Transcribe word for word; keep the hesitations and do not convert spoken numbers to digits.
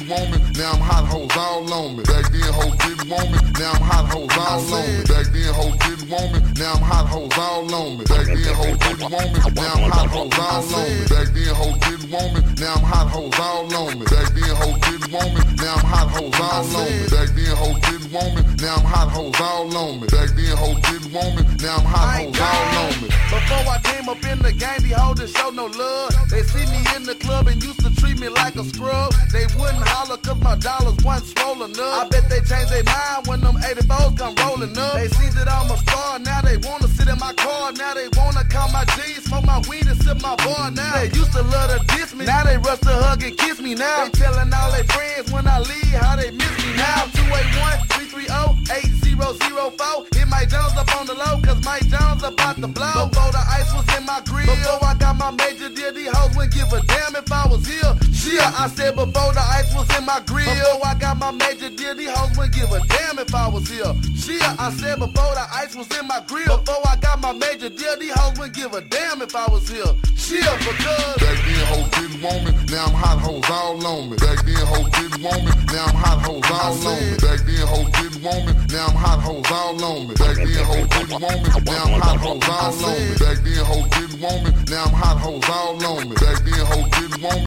want me, now I'm hot hoes all on me. Back then hoes didn't want me, now I'm hot hoes all on me. Back then hoes didn't want me, now I'm hot hoes all on me. Back then hoes didn't want me, now I'm hot hoes all on me. Back then hoes didn't want me, now I'm hot hoes all on me. Back then hoes didn't want me, now I'm hot hoes all on me. Back then hoes didn't want me, now I'm hot hoes all on me. Back then hoes didn't want me, now I'm hot hoes all on me. Before I came up in the game, these hoes didn't show no love. They see me in the club and used to treat me like a scrub. They wouldn't holler cause my dollars wasn't swollen up. I bet they changed their mind when them eighty-fours come rolling up. They see that I'm a star, now they wanna sit in my car. Now they wanna count my G's, smoke my weed and sip my bar. Now they used to love to diss me, now they rush to hug and kiss me. Now they telling all their friends when I leave how they miss me. Now two eight one, three three zero, eight zero zero four. Hit Mike Jones up on the low cause Mike Jones about to blow. Before the ice was in my grill, before I got my major deal, these hoes wouldn't give a damn if I was here. Yeah, I said before the ice was in my grill, before I got my major deal, these hoes wouldn't give a damn if I was here. Yeah, I said before the ice was in my grill, before I got my major deal, these hoes wouldn't give a damn if I was here. Yeah, because back then hoes didn't want me, now I'm hot hoes all on me. Back then hoes didn't want me, now I'm hot hoes all on me. Back then hoes didn't want me, now I'm hot hoes all on me. Back then hoes didn't want me, now I'm hot hoes all on me. Back then hoes didn't want me, now I'm hot hoes all on me. Back then hoes didn't want me.